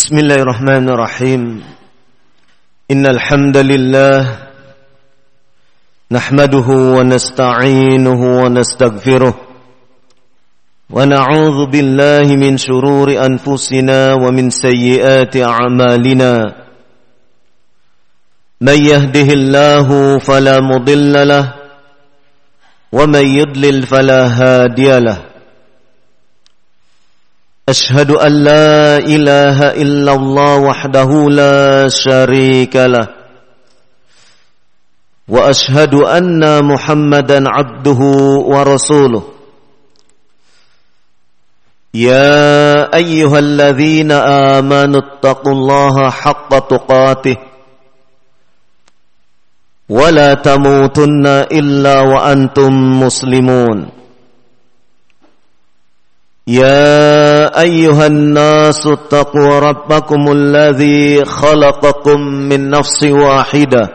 Bismillahirrahmanirrahim. Innal hamdalillah nahmaduhu wa nasta'inuhu wa nastaghfiruh wa na'udzu billahi min shururi anfusina wa min sayyiati a'malina. Man yahdihillahu fala mudilla lahu wa man yudlil fala hadiya lahu. أشهد أن لا إله إلا الله وحده لا شريك له وأشهد أن محمدا عبده ورسوله يا أيها الذين آمنوا اتقوا الله حق تقاته ولا تموتن إلا وأنتم مسلمون يا أيها الناس اتقوا ربكم الذي خلقكم من نفس واحدة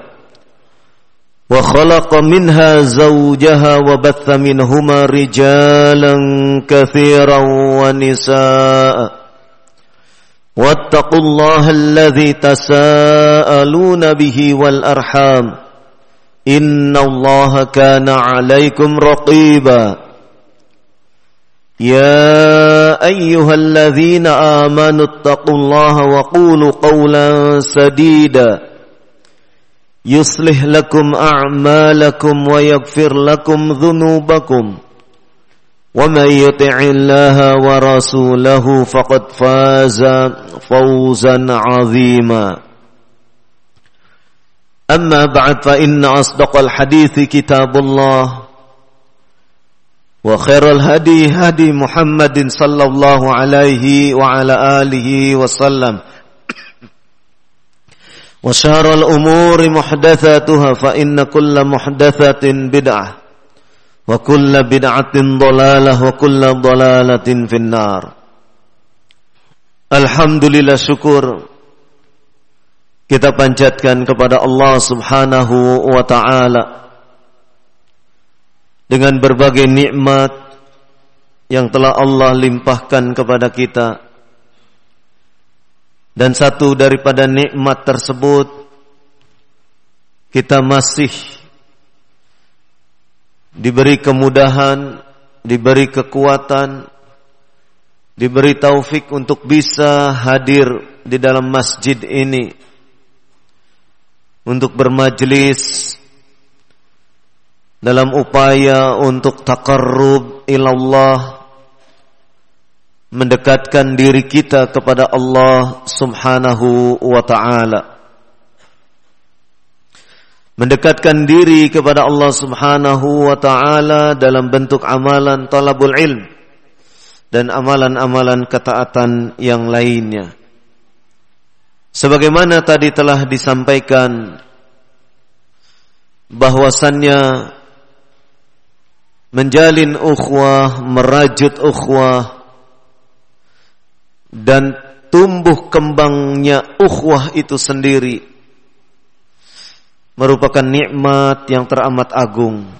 وخلق منها زوجها وبث منهما رجالا كثيرا ونساء واتقوا الله الذي تساءلون به والأرحام إن الله كان عليكم رقيبا يا أيها الذين آمنوا اتقوا الله وقولوا قولا سديدا يصلح لكم أعمالكم ويغفر لكم ذنوبكم ومن يطع الله ورسوله فقد فاز فوزا عظيما أما بعد فإن أصدق الحديث كتاب الله وخير الهدي هدي محمد صلى الله عليه وعلى آله وسلم وشر الأمور محدثاتها فإن كل محدثة بدعة وكل بدعة ضلالة وكل ضلالة في النار. Alhamdulillah, syukur kita panjatkan kepada Allah Subhanahu wa ta'ala dengan berbagai nikmat yang telah Allah limpahkan kepada kita. Dan satu daripada nikmat tersebut, kita masih diberi kemudahan, diberi kekuatan, diberi taufik untuk bisa hadir di dalam masjid ini untuk bermajlis dalam upaya untuk taqarrub ilallah, mendekatkan diri kita kepada Allah Subhanahu wa ta'ala, mendekatkan diri kepada Allah Subhanahu wa ta'ala dalam bentuk amalan talabul ilm dan amalan-amalan ketaatan yang lainnya. Sebagaimana tadi telah disampaikan bahwasannya menjalin ukhuwah, merajut ukhuwah, dan tumbuh kembangnya ukhuwah itu sendiri merupakan nikmat yang teramat agung.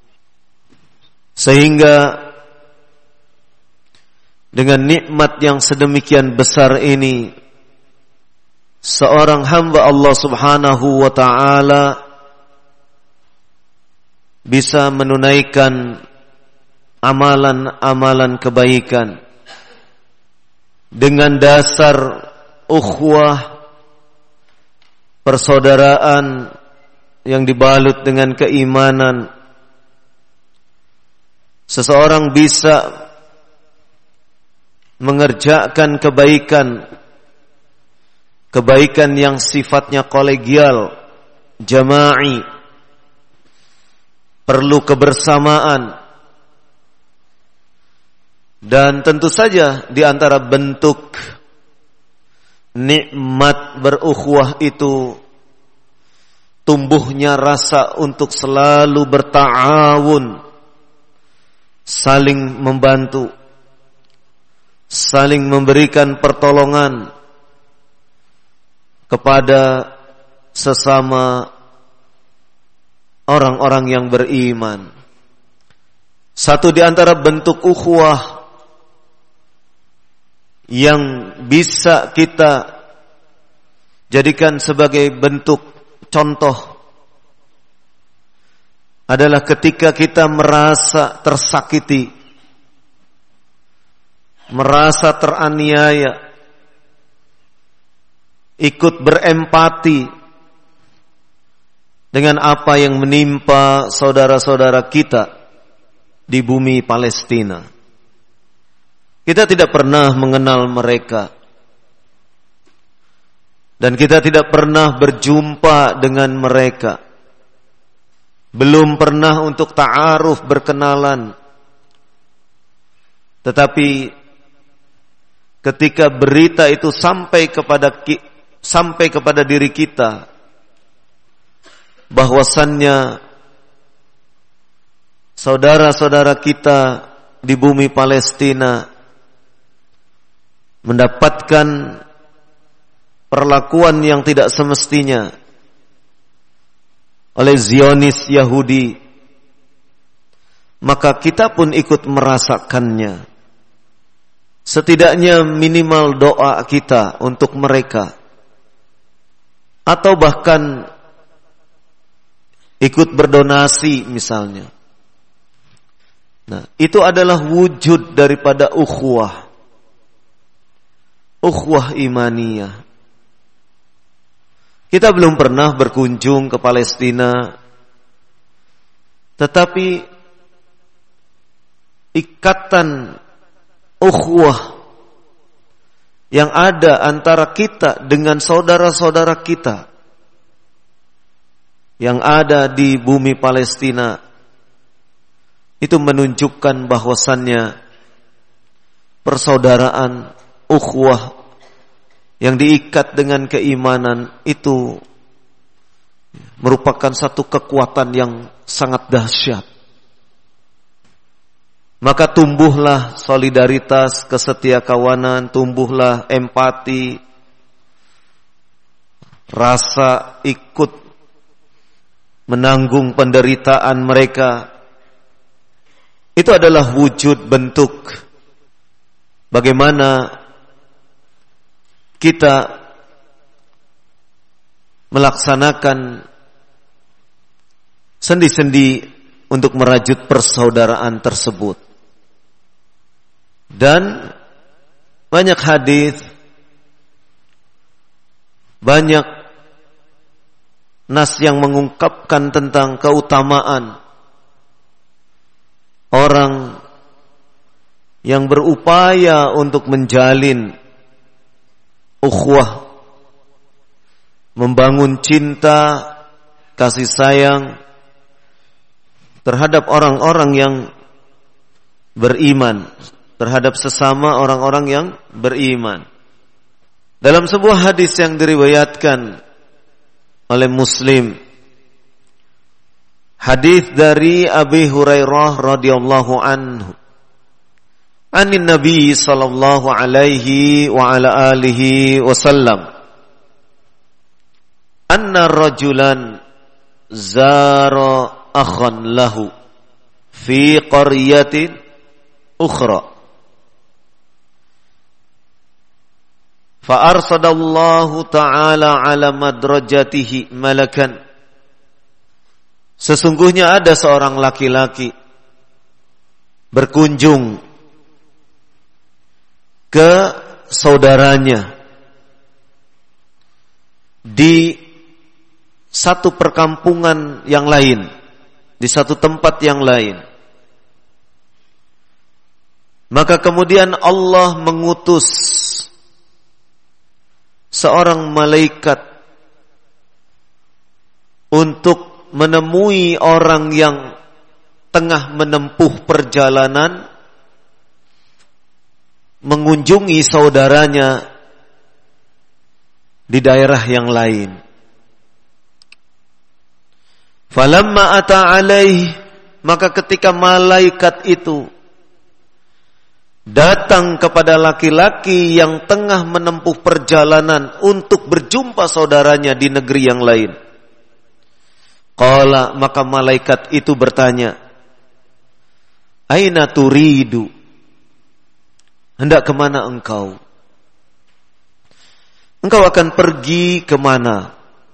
Sehingga dengan nikmat yang sedemikian besar ini, seorang hamba Allah Subhanahu wa ta'ala bisa menunaikan amalan-amalan kebaikan dengan dasar ukhuwah, persaudaraan yang dibalut dengan keimanan. Seseorang bisa mengerjakan kebaikan yang sifatnya kolegial, jama'i, perlu kebersamaan. Dan tentu saja di antara bentuk nikmat berukhuwah itu tumbuhnya rasa untuk selalu berta'awun, saling membantu, saling memberikan pertolongan kepada sesama orang-orang yang beriman. Satu di antara bentuk ukhuwah yang bisa kita jadikan sebagai bentuk contoh adalah ketika kita merasa tersakiti, merasa teraniaya, ikut berempati dengan apa yang menimpa saudara-saudara kita di bumi Palestina. Kita tidak pernah mengenal mereka, dan kita tidak pernah berjumpa dengan mereka, belum pernah untuk ta'aruf, berkenalan. Tetapi ketika berita itu sampai kepada diri kita, bahwasannya saudara-saudara kita di bumi Palestina mendapatkan perlakuan yang tidak semestinya oleh Zionis Yahudi, maka kita pun ikut merasakannya. Setidaknya minimal doa kita untuk mereka, atau bahkan ikut berdonasi misalnya. Nah, itu adalah wujud daripada ukhuwah imaniyah. Kita belum pernah berkunjung ke Palestina, tetapi ikatan ukhuwah yang ada antara kita dengan saudara-saudara kita yang ada di bumi Palestina itu menunjukkan bahwasannya persaudaraan, ukhuwah yang diikat dengan keimanan itu merupakan satu kekuatan yang sangat dahsyat. Maka tumbuhlah solidaritas, kesetiakawanan, tumbuhlah empati, rasa ikut menanggung penderitaan mereka. Itu adalah wujud bentuk bagaimana kita melaksanakan sendi-sendi untuk merajut persaudaraan tersebut. Dan banyak hadis, banyak nas yang mengungkapkan tentang keutamaan orang yang berupaya untuk menjalin ukhuwah, membangun cinta, kasih sayang terhadap orang-orang yang beriman, terhadap sesama orang-orang yang beriman. Dalam sebuah hadis yang diriwayatkan oleh Muslim, hadis dari Abi Hurairah radhiyallahu anhu, anin Nabi sallallahu alaihi wa ala alihi wasallam, anna rajulan zara akhan lahu fi qaryatin ukhra, fa arsadallahu ta'ala ala madrajatihi malakan. Sesungguhnya ada seorang laki-laki berkunjung ke saudaranya di satu perkampungan yang lain, di satu tempat yang lain. Maka kemudian Allah mengutus seorang malaikat untuk menemui orang yang tengah menempuh perjalanan mengunjungi saudaranya di daerah yang lain. Falamma ata alaih, maka ketika malaikat itu datang kepada laki-laki yang tengah menempuh perjalanan untuk berjumpa saudaranya di negeri yang lain, qala, maka malaikat itu bertanya, aina turidu, hendak kemana engkau? engkau akan pergi kemana?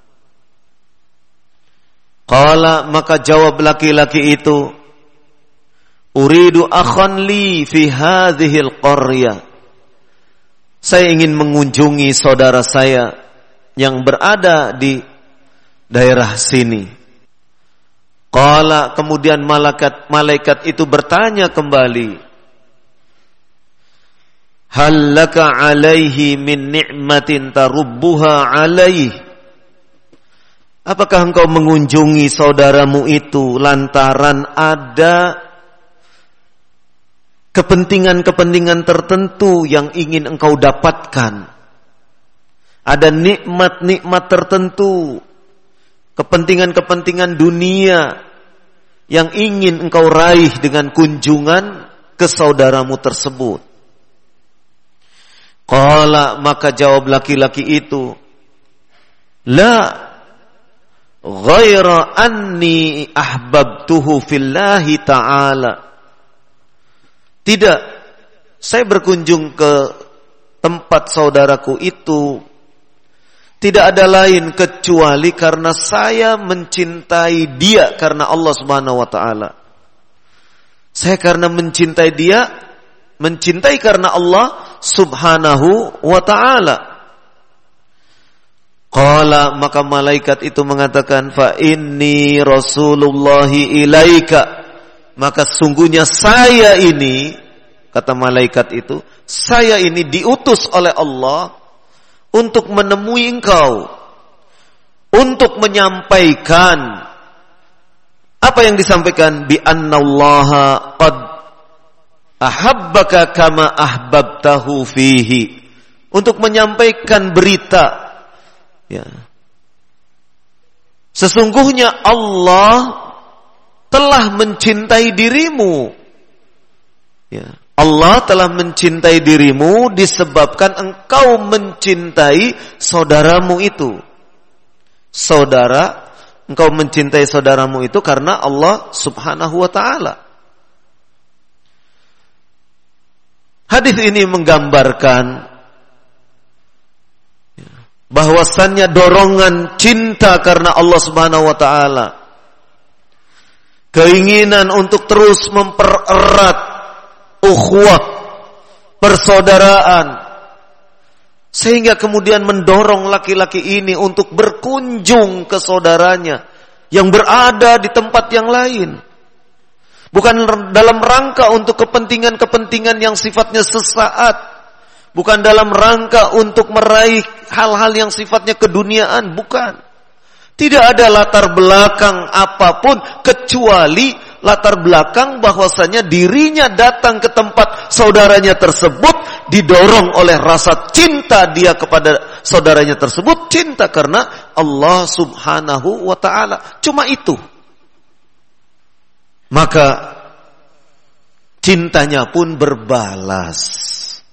Qala, maka jawab laki-laki itu, uridu akhan li fi hadhil qaryah. Saya ingin mengunjungi saudara saya yang berada di daerah sini. Qala, kemudian malaikat itu bertanya kembali, hal laka alaihi min ni'matin tarubbuha alaihi. Apakah engkau mengunjungi saudaramu itu lantaran ada kepentingan-kepentingan tertentu yang ingin engkau dapatkan? Ada nikmat-nikmat tertentu, kepentingan-kepentingan dunia yang ingin engkau raih dengan kunjungan ke saudaramu tersebut. Qala, maka jawab laki-laki itu, la ghaira anni ahbabtuhu fillahi ta'ala. Tidak, saya berkunjung ke tempat saudaraku itu tidak ada lain kecuali karena saya mencintai dia karena Allah Subhanahu wa taala. Saya karena mencintai dia, mencintai karena Allah Subhanahu wa taala. Qala, maka malaikat itu mengatakan, fa inni rasulullahi ilaika. Maka sungguhnya saya ini, kata malaikat itu, saya ini diutus oleh Allah untuk menemui engkau, untuk menyampaikan apa yang disampaikan, bi annallaha qad ahabbaka kama ahbabtahu fihi, untuk menyampaikan berita, ya, sesungguhnya Allah telah mencintai dirimu. Ya, Allah telah mencintai dirimu disebabkan engkau mencintai saudaramu itu. Saudara, engkau mencintai saudaramu itu karena Allah Subhanahu wa taala. Hadis ini menggambarkan bahwasannya dorongan cinta karena Allah Subhanahu wa taala, keinginan untuk terus mempererat ukhuwah, persaudaraan, sehingga kemudian mendorong laki-laki ini untuk berkunjung ke saudaranya yang berada di tempat yang lain, bukan dalam rangka untuk kepentingan-kepentingan yang sifatnya sesaat, bukan dalam rangka untuk meraih hal-hal yang sifatnya keduniaan, bukan. Tidak ada latar belakang apapun kecuali latar belakang bahwasanya dirinya datang ke tempat saudaranya tersebut didorong oleh rasa cinta dia kepada saudaranya tersebut, cinta karena Allah Subhanahu wa taala. Cuma itu. Maka cintanya pun berbalas.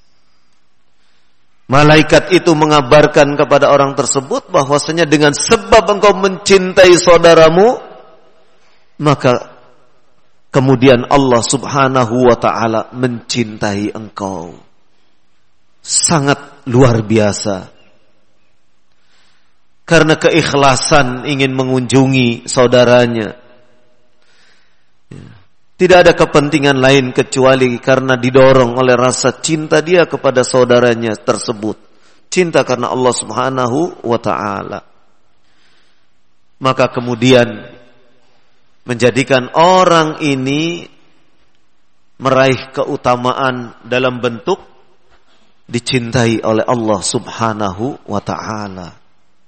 Malaikat itu mengabarkan kepada orang tersebut bahwasanya dengan sebab engkau mencintai saudaramu, maka kemudian Allah Subhanahu wa taala mencintai engkau. Sangat luar biasa. Karena keikhlasan ingin mengunjungi saudaranya. Tidak ada kepentingan lain kecuali karena didorong oleh rasa cinta dia kepada saudaranya tersebut. Cinta karena Allah Subhanahu wa ta'ala. Maka kemudian menjadikan orang ini meraih keutamaan dalam bentuk dicintai oleh Allah Subhanahu wa ta'ala.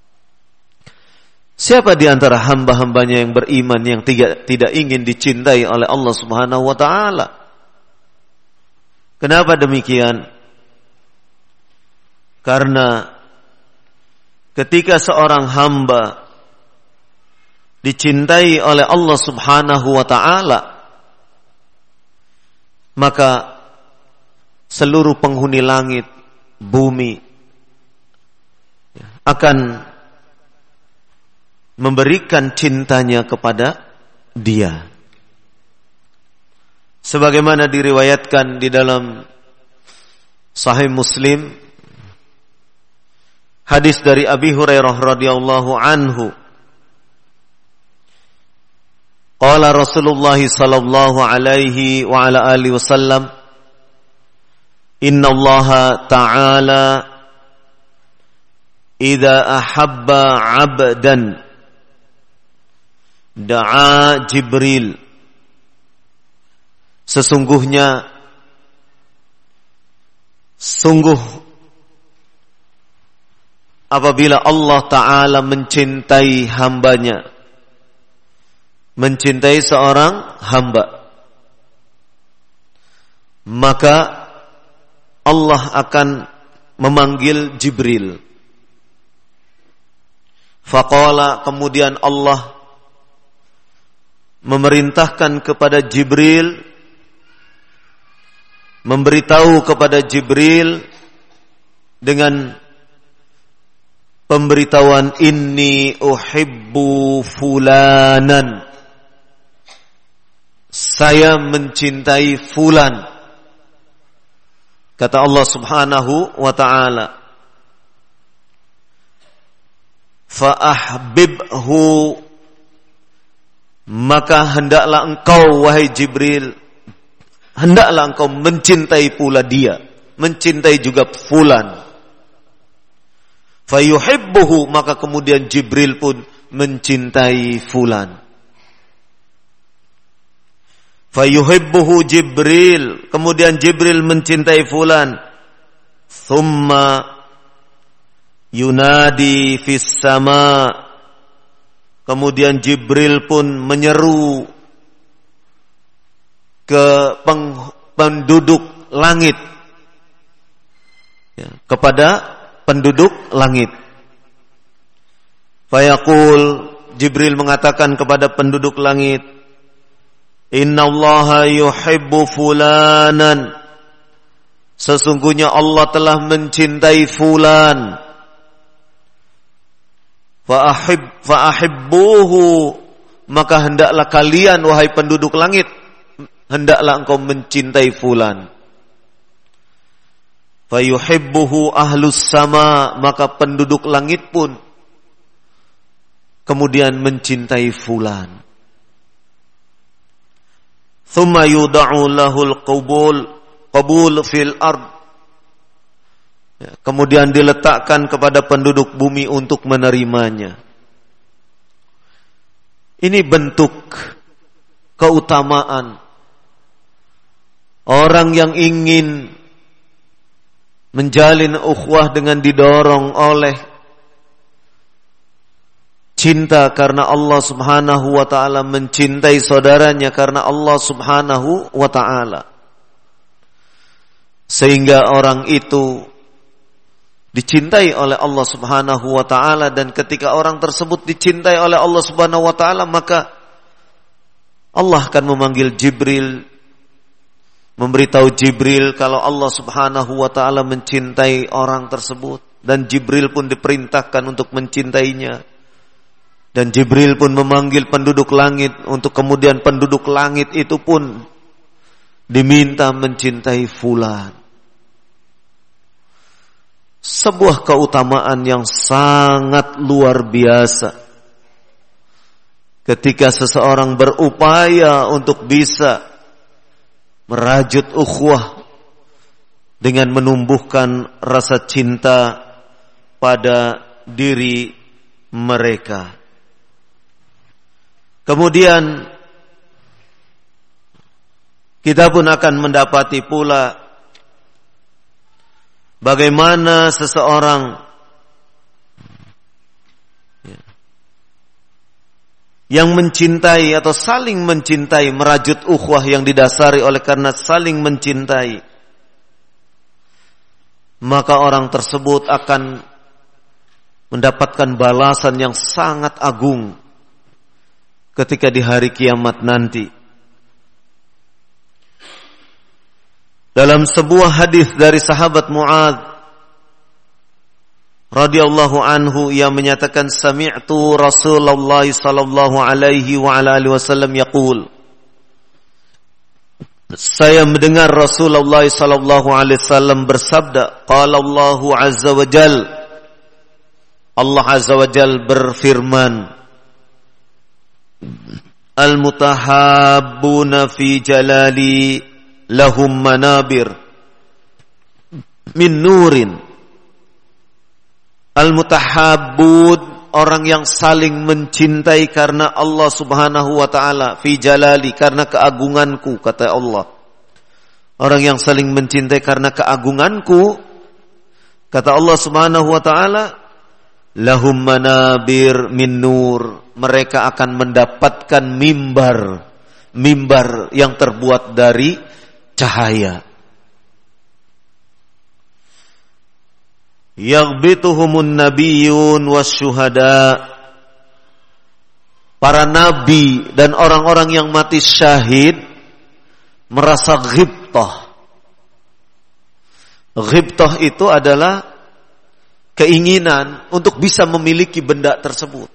Siapa di antara hamba-hambanya yang beriman yang tidak ingin dicintai oleh Allah Subhanahu wa ta'ala? Kenapa demikian? Karena ketika seorang hamba dicintai oleh Allah Subhanahu wa ta'ala, maka seluruh penghuni langit, bumi akan memberikan cintanya kepada dia. Sebagaimana diriwayatkan di dalam Sahih Muslim, hadis dari Abi Hurairah radhiyallahu anhu, qala Rasulullah sallallahu alaihi wa ala alihi wasallam, inna Allah ta'ala idza ahabba 'abdan da'a Jibril. Sesungguhnya apabila Allah Ta'ala mencintai hambanya, mencintai seorang hamba, maka Allah akan memanggil Jibril. Faqala, kemudian Allah memerintahkan kepada Jibril, memberitahu kepada Jibril dengan pemberitahuan, inni uhibbu fulanan, saya mencintai fulan. Kata Allah Subhanahu wa ta'ala, fa'ahbibhu, maka hendaklah engkau wahai Jibril, hendaklah engkau mencintai pula dia, mencintai juga fulan. Fayuhibbuhu, maka kemudian Jibril pun mencintai fulan. Fayuhibbuhu Jibril, kemudian Jibril mencintai fulan. Thumma yunadi fis sama, kemudian Jibril pun menyeru ke penduduk langit, ya, kepada penduduk langit. Fayaqul, Jibril mengatakan kepada penduduk langit, innallaha yuhibbu fulanan, sesungguhnya Allah telah mencintai fulan. Fa'ahibbuhu, maka hendaklah kalian wahai penduduk langit, hendaklah engkau mencintai fulan. Fayuhibbuhu ahlus sama, maka penduduk langit pun kemudian mencintai fulan. Thumma yuda'u lahul qabul fil ard, kemudian diletakkan kepada penduduk bumi untuk menerimanya. Ini bentuk keutamaan orang yang ingin menjalin ukhuwah dengan didorong oleh cinta karena Allah Subhanahu wa ta'ala, mencintai saudaranya karena Allah Subhanahu wa ta'ala, sehingga orang itu dicintai oleh Allah Subhanahu wa ta'ala. Dan ketika orang tersebut dicintai oleh Allah Subhanahu wa ta'ala, maka Allah akan memanggil Jibril, memberitahu Jibril kalau Allah Subhanahu wa ta'ala mencintai orang tersebut. Dan Jibril pun diperintahkan untuk mencintainya. Dan Jibril pun memanggil penduduk langit, untuk kemudian penduduk langit itu pun diminta mencintai fulan. Sebuah keutamaan yang sangat luar biasa ketika seseorang berupaya untuk bisa merajut ukhuwah dengan menumbuhkan rasa cinta pada diri mereka. Kemudian kita pun akan mendapati pula bagaimana seseorang yang mencintai atau saling mencintai, merajut ukhuwah yang didasari oleh karena saling mencintai, maka orang tersebut akan mendapatkan balasan yang sangat agung ketika di hari kiamat nanti. Dalam sebuah hadis dari sahabat Mu'adz radhiyallahu anhu, ia menyatakan, sami'tu Rasulullah sallallahu alaihi wa ala alihi wasallam yaqul, saya mendengar Rasulullah sallallahu alaihi wasallam bersabda, qala Allahu azza wa jalla, Allah Azza wa Jalla berfirman, Al-mutahabbuna fi jalali lahum manabir min nurin. Al-mutahabbun, orang yang saling mencintai karena Allah Subhanahu wa taala, fi jalali, karena keagunganku, kata Allah. Orang yang saling mencintai karena keagunganku, kata Allah Subhanahu wa taala, lahum manabir min nur. Mereka akan mendapatkan mimbar yang terbuat dari cahaya. Yaghbituhumun nabiyyun wasyuhada. Para nabi dan orang-orang yang mati syahid merasa ghibtah. Ghibtah itu adalah keinginan untuk bisa memiliki benda tersebut.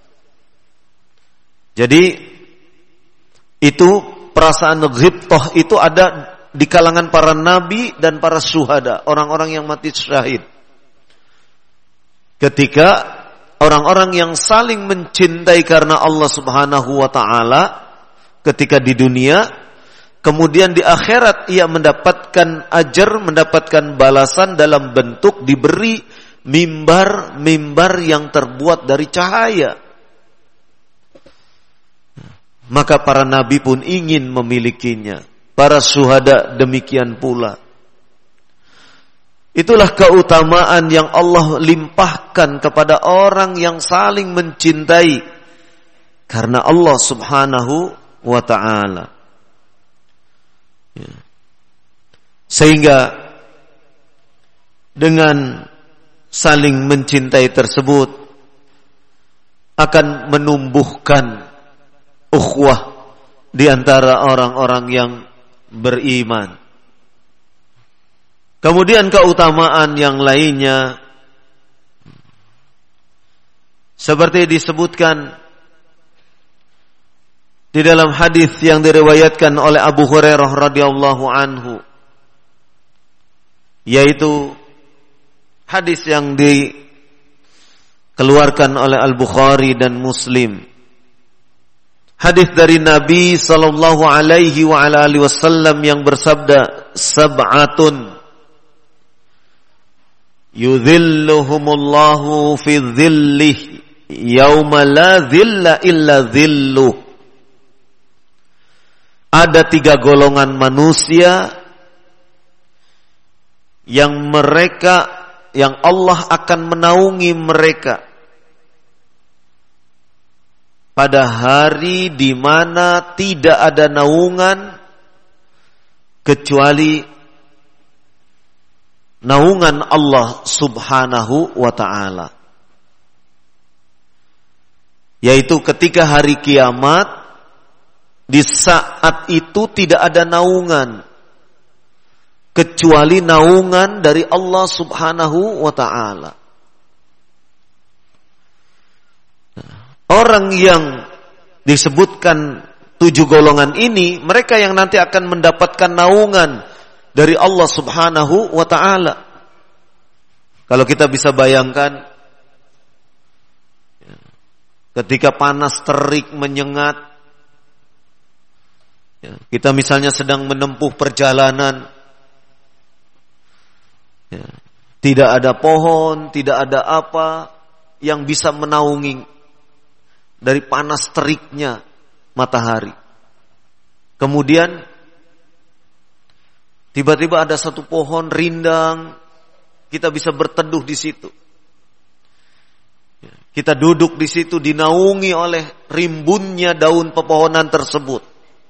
Jadi itu perasaan ghibtah itu ada di kalangan para nabi dan para syuhada, orang-orang yang mati syahid. Ketika orang-orang yang saling mencintai karena Allah Subhanahu wa taala ketika di dunia, kemudian di akhirat ia mendapatkan ajar, mendapatkan balasan dalam bentuk diberi mimbar yang terbuat dari cahaya. Maka para nabi pun ingin memilikinya. Para syuhada demikian pula. Itulah keutamaan yang Allah limpahkan kepada orang yang saling mencintai karena Allah Subhanahu wa ta'ala. Sehingga dengan saling mencintai tersebut akan menumbuhkan ukhuwah di antara orang-orang yang beriman. Kemudian keutamaan yang lainnya seperti disebutkan di dalam hadis yang diriwayatkan oleh Abu Hurairah radhiyallahu anhu, yaitu hadis yang dikeluarkan oleh Al-Bukhari dan Muslim. Hadis dari Nabi sallallahu alaihi wa ala alihi wasallam yang bersabda, sab'atun yudhilluhumullahu fi dhillih yauma la dhilla illa dhilluh. Ada 3 golongan manusia yang Allah akan menaungi mereka pada hari di mana tidak ada naungan kecuali naungan Allah Subhanahu wa ta'ala. Yaitu ketika hari kiamat, di saat itu tidak ada naungan kecuali naungan dari Allah Subhanahu wa ta'ala. Orang yang disebutkan 7 golongan ini, mereka yang nanti akan mendapatkan naungan dari Allah Subhanahu wa ta'ala. Kalau kita bisa bayangkan, ketika panas terik menyengat, kita misalnya sedang menempuh perjalanan, tidak ada pohon, tidak ada apa yang bisa menaungi dari panas teriknya matahari. Kemudian tiba-tiba ada satu pohon rindang, kita bisa berteduh di situ. Kita duduk di situ dinaungi oleh rimbunnya daun pepohonan tersebut.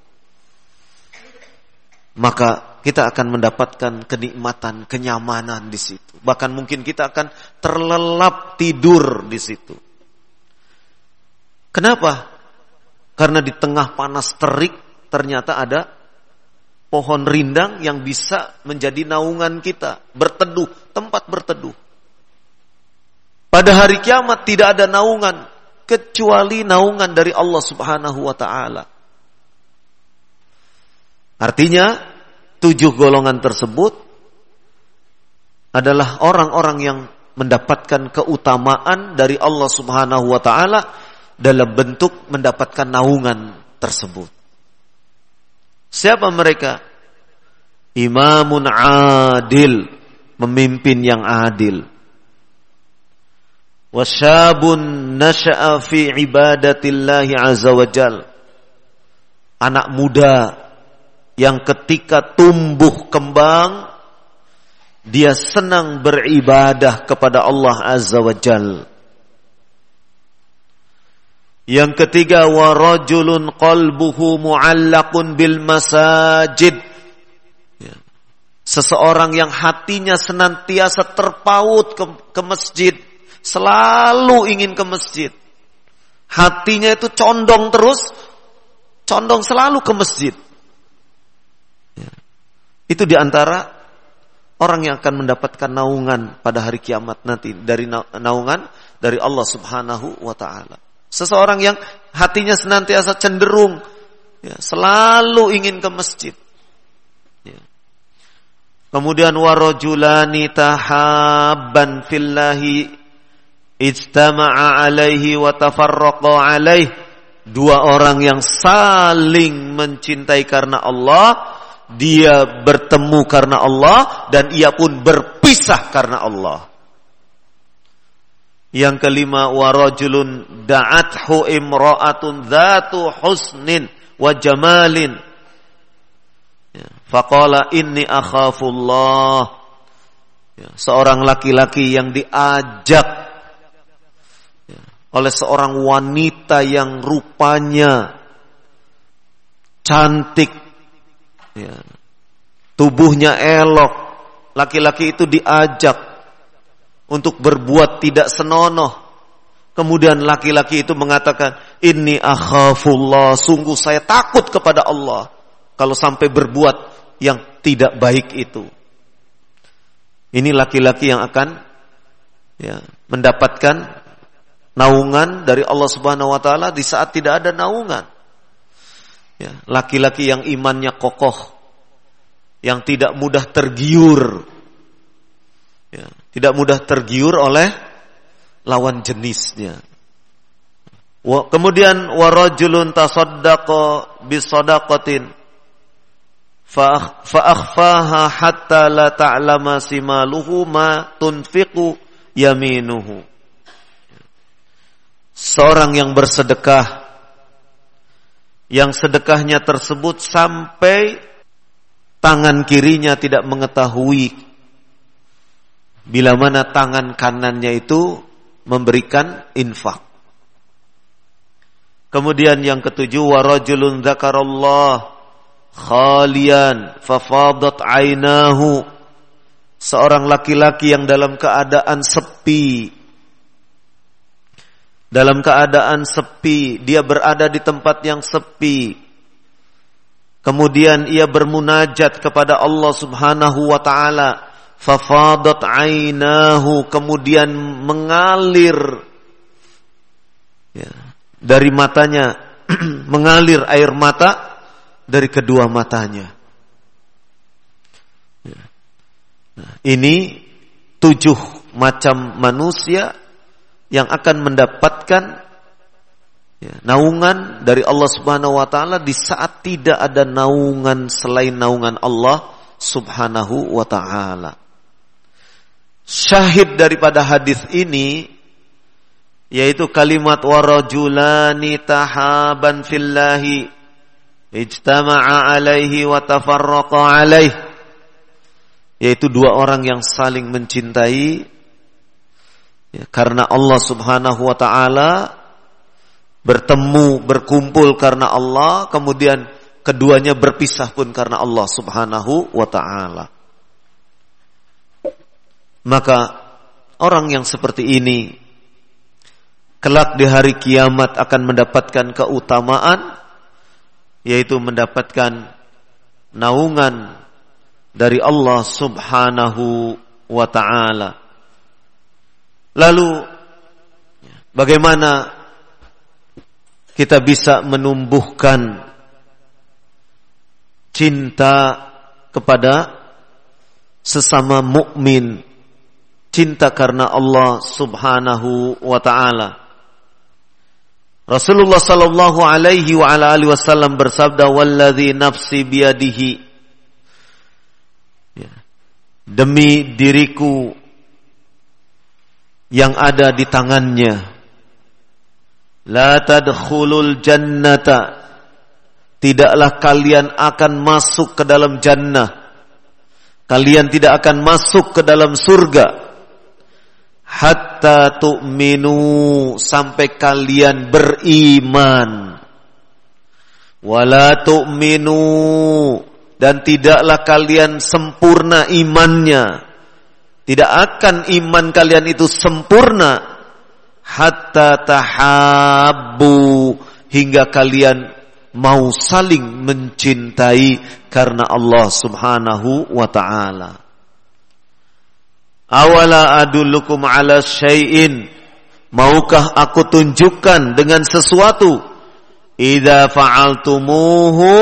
Maka kita akan mendapatkan kenikmatan, kenyamanan di situ. Bahkan mungkin kita akan terlelap tidur di situ. Kenapa? Karena di tengah panas terik ternyata ada pohon rindang yang bisa menjadi naungan kita, berteduh, tempat berteduh. Pada hari kiamat tidak ada naungan kecuali naungan dari Allah Subhanahu wa ta'ala. Artinya 7 golongan tersebut adalah orang-orang yang mendapatkan keutamaan dari Allah Subhanahu wa taala dalam bentuk mendapatkan naungan tersebut. Siapa mereka? Imamun adil, memimpin yang adil. Wasyabun nasha'a fi ibadatillahi azza wajal, anak muda yang ketika tumbuh kembang dia senang beribadah kepada Allah azza wajal. Yang ketiga, wa rajulun qalbuhu mu'allaqun bil masajid, seseorang yang hatinya senantiasa terpaut ke masjid, selalu ingin ke masjid. Hatinya itu condong selalu ke masjid. Itu diantara orang yang akan mendapatkan naungan pada hari kiamat nanti, dari naungan dari Allah Subhanahu wa taala. Seseorang yang hatinya senantiasa cenderung selalu ingin ke masjid. Kemudian warajulani tahabban fillahi ijtama'a alaihi wa tafarraqa alaihi, dua orang yang saling mencintai karena Allah, dia bertemu karena Allah dan ia pun berpisah karena Allah. Yang kelima, warajulun da'athu imra'atun dzatu husnin wa jamalin faqala inni akhafullah, seorang laki-laki yang diajak oleh seorang wanita yang rupanya cantik, tubuhnya elok. Laki-laki itu diajak untuk berbuat tidak senonoh. Kemudian laki-laki itu mengatakan, inni akhafullah, sungguh saya takut kepada Allah kalau sampai berbuat yang tidak baik itu. Ini laki-laki yang akan mendapatkan naungan dari Allah Subhanahu wa taala di saat tidak ada naungan. Laki-laki yang imannya kokoh, yang tidak mudah tergiur, tidak mudah tergiur oleh lawan jenisnya. Kemudian warajulun tasaddaqa bisadaqatin fa akhfaha hatta la ta'lama simaluhu ma tunfiqu yaminuhu. Seorang yang bersedekah, yang sedekahnya tersebut sampai tangan kirinya tidak mengetahui bila mana tangan kanannya itu memberikan infak. Kemudian yang ketujuh, warajulun dzakarallah khalian fafadat ainahu, seorang laki-laki yang dalam keadaan sepi. Dalam keadaan sepi, dia berada di tempat yang sepi. Kemudian ia bermunajat kepada Allah Subhanahu wa taala. Fafadat ainahu, kemudian mengalir dari matanya, mengalir air mata dari kedua matanya. Ini 7 macam manusia yang akan mendapatkan naungan dari Allah Subhanahu wa taala di saat tidak ada naungan selain naungan Allah Subhanahu wa taala. Syahid daripada hadis ini yaitu kalimat warajulani tahaban fillahi ijtama'a alaihi wa tafarraqa alaihi, yaitu 2 orang yang saling mencintai karena Allah Subhanahu wa taala, bertemu, berkumpul karena Allah, kemudian keduanya berpisah pun karena Allah Subhanahu wa taala. Maka orang yang seperti ini kelak di hari kiamat akan mendapatkan keutamaan, yaitu mendapatkan naungan dari Allah Subhanahu wa ta'ala. Lalu bagaimana kita bisa menumbuhkan cinta kepada sesama mukmin cinta karena Allah Subhanahu wa taala. Rasulullah sallallahu alaihi wa ala alihi wasallam bersabda, "Walladzi nafsi biyadihi." Ya. Demi diriku yang ada di tangannya, la tadkhulul jannata, tidaklah kalian akan masuk ke dalam jannah, kalian tidak akan masuk ke dalam surga, hatta tu'minu, sampai kalian beriman, wala tu'minu, dan tidaklah kalian sempurna imannya, tidak akan iman kalian itu sempurna, hatta tahabbu, hingga kalian mau saling mencintai karena Allah Subhanahu wa ta'ala. Awala adullukum ala syai'in, maukah aku tunjukkan dengan sesuatu, idza fa'altumuhu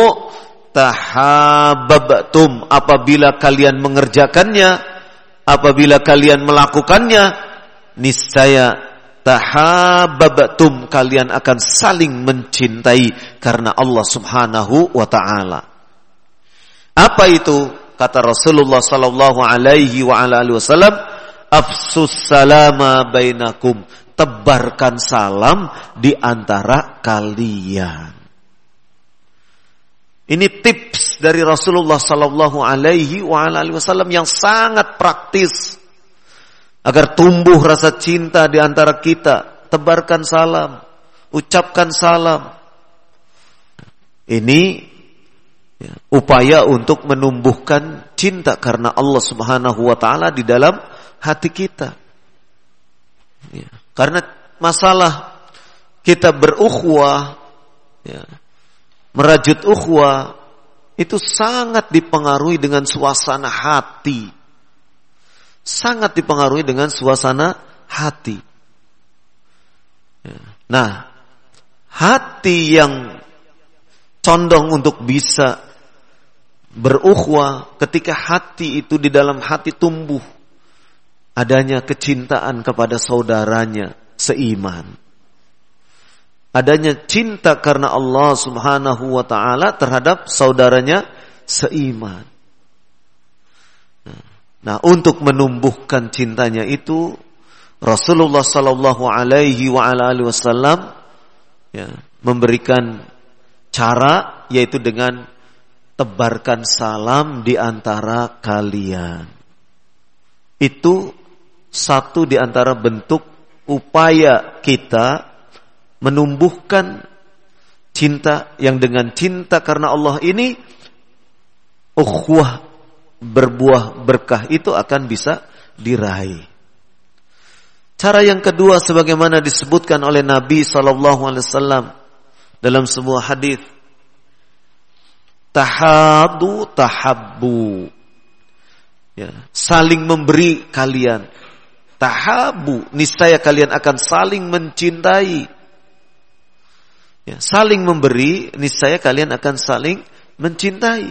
tahabbtum, apabila kalian mengerjakannya, apabila kalian melakukannya, niscaya tahabbtum, kalian akan saling mencintai karena Allah Subhanahu wa ta'ala. Apa itu? Kata Rasulullah sallallahu alaihi wa ala alihi wasallam, afsus salama bainakum, tebarkan salam di antara kalian. Ini tips dari Rasulullah sallallahu alaihi wa ala alihi wasallam yang sangat praktis agar tumbuh rasa cinta di antara kita. Tebarkan salam, ucapkan salam. Ini upaya untuk menumbuhkan cinta karena Allah Subhanahu wa ta'ala di dalam hati kita. Karena masalah kita berukhuwah, merajut ukhuwah, itu sangat dipengaruhi dengan suasana hati. Sangat dipengaruhi dengan suasana hati. Nah, hati yang condong untuk bisa berukhuwah, ketika hati itu di dalam hati tumbuh adanya kecintaan kepada saudaranya seiman, adanya cinta karena Allah Subhanahu wa ta'ala terhadap saudaranya seiman. Nah, untuk menumbuhkan cintanya itu Rasulullah sallallahu alaihi wa ala alihi wasallam memberikan cara, yaitu dengan tebarkan salam di antara kalian. Itu satu di antara bentuk upaya kita menumbuhkan cinta, yang dengan cinta karena Allah ini ukhuwah berbuah berkah itu akan bisa diraih. Cara yang kedua sebagaimana disebutkan oleh Nabi SAW dalam sebuah hadis, tahadu tahabbu, saling memberi kalian, tahabu, niscaya kalian akan saling mencintai. Saling memberi, niscaya kalian akan saling mencintai.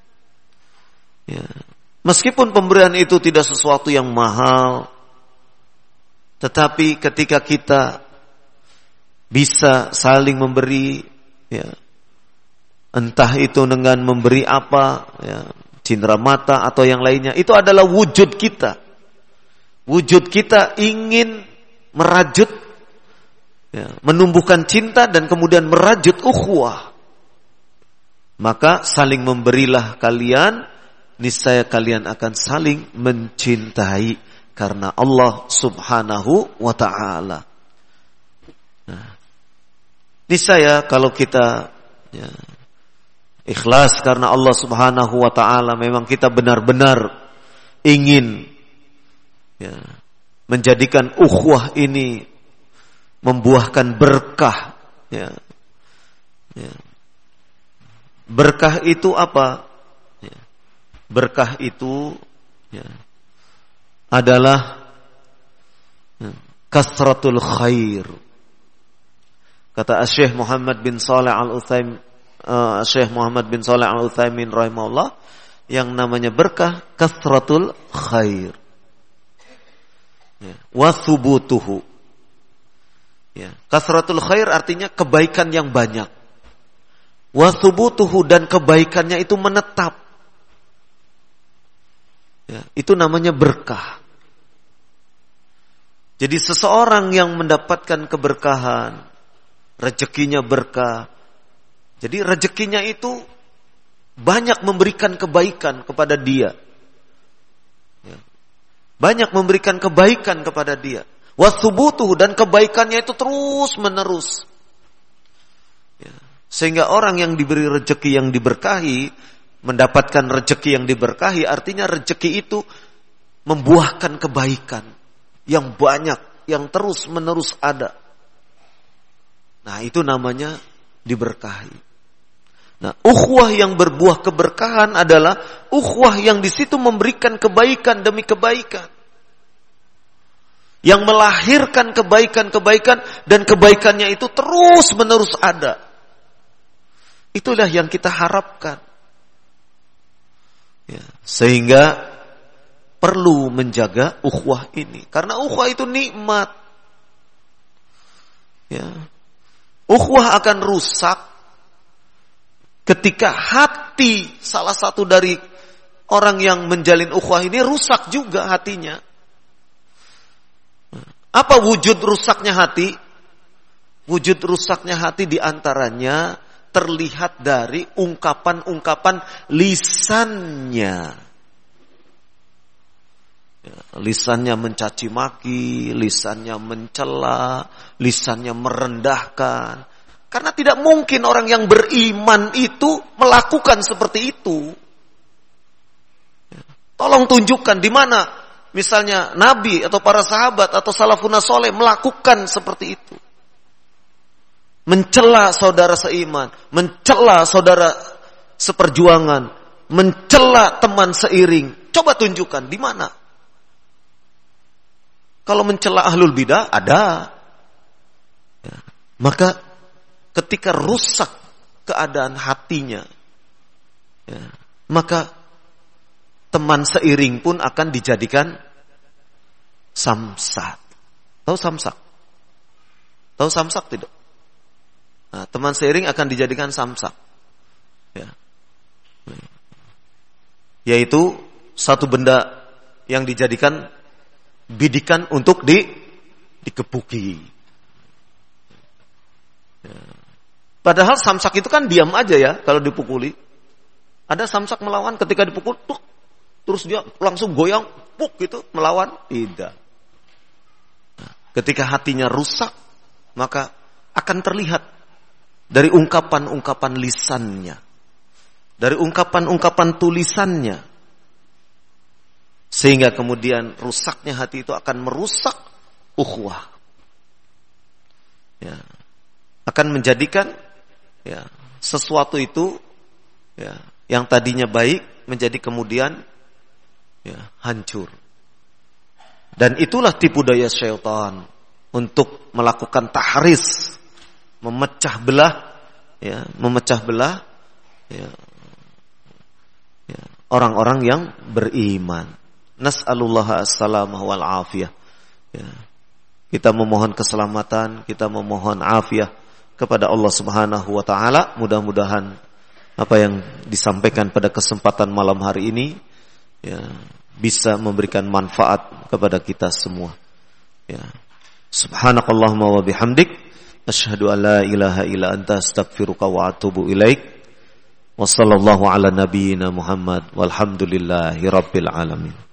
Meskipun pemberian itu tidak sesuatu yang mahal, tetapi ketika kita bisa saling memberi, entah itu dengan memberi apa, cindera mata atau yang lainnya, itu adalah wujud kita. Wujud kita ingin merajut, menumbuhkan cinta dan kemudian merajut ukhuwah. Maka saling memberilah kalian, niscaya kalian akan saling mencintai karena Allah Subhanahu wa ta'ala. Niscaya kalau kita ikhlas karena Allah Subhanahu wa ta'ala, memang kita benar-benar ingin menjadikan ukhuwah ini membuahkan berkah. Berkah itu apa? Berkah itu adalah kasratul khair. Kata Syekh Muhammad bin Shalih Al-Utsaimin rahimahullah, yang namanya berkah kasratul khair. Ya, wa thubutuhu. Ya, kasratul khair artinya kebaikan yang banyak. Wa thubutuhu, dan kebaikannya itu menetap. Ya, itu namanya berkah. Jadi seseorang yang mendapatkan keberkahan, rezekinya berkah. Jadi rezekinya itu banyak memberikan kebaikan kepada dia. Ya. Banyak memberikan kebaikan kepada dia. Wathubutuhu, dan kebaikannya itu terus menerus. Ya. Sehingga orang yang diberi rezeki yang diberkahi, mendapatkan rezeki yang diberkahi, artinya rezeki itu membuahkan kebaikan yang banyak, yang terus menerus ada. Nah, itu namanya diberkahi. Nah, ukhuwah yang berbuah keberkahan adalah ukhuwah yang di situ memberikan kebaikan demi kebaikan. Yang melahirkan kebaikan-kebaikan, dan kebaikannya itu terus menerus ada. Itulah yang kita harapkan. Ya, sehingga perlu menjaga ukhuwah ini. Karena ukhuwah itu nikmat. Ya. Ukhuwah akan rusak ketika hati salah satu dari orang yang menjalin ukhuwah ini rusak juga hatinya. Apa wujud rusaknya hati? Wujud rusaknya hati diantaranya terlihat dari ungkapan-ungkapan lisannya. Ya, lisannya mencaci maki, lisannya mencela, lisannya merendahkan. Karena tidak mungkin orang yang beriman itu melakukan seperti itu. Ya, tolong tunjukkan di mana misalnya Nabi atau para sahabat atau salafun saleh melakukan seperti itu. Mencela saudara seiman, mencela saudara seperjuangan, mencela teman seiring. Coba tunjukkan di mana. Kalau mencela ahlul bidah ada. Ya, maka ketika rusak keadaan hatinya, ya, maka teman seiring pun akan dijadikan samsak. Tahu samsak? Tahu samsak tidak? Nah, teman seiring akan dijadikan samsak. Ya. Yaitu satu benda yang dijadikan bidikan untuk dikepuki. Ya. Padahal samsak itu kan diam aja ya kalau dipukuli. Ada samsak melawan ketika dipukul, terus dia langsung goyang, puk gitu melawan. Tidak. Nah, ketika hatinya rusak, maka akan terlihat dari ungkapan-ungkapan lisannya, dari ungkapan-ungkapan tulisannya, sehingga kemudian rusaknya hati itu akan merusak ukhuwah. Ya, akan menjadikan ya sesuatu itu ya yang tadinya baik menjadi kemudian ya hancur. Dan itulah tipu daya syaitan untuk melakukan tahris, memecah belah ya orang-orang yang beriman. Nas'alullah as-salamah wal afiyah. Ya. Kita memohon keselamatan, kita memohon afiyah kepada Allah Subhanahu wa taala. Mudah-mudahan apa yang disampaikan pada kesempatan malam hari ini ya bisa memberikan manfaat kepada kita semua. Ya. Subhanakallahumma wa bihamdik, asyhadu an la ilaha illa anta, astaghfiruka wa atubu ilaik. Wassallallahu ala nabiyyina Muhammad walhamdulillahi rabbil alamin.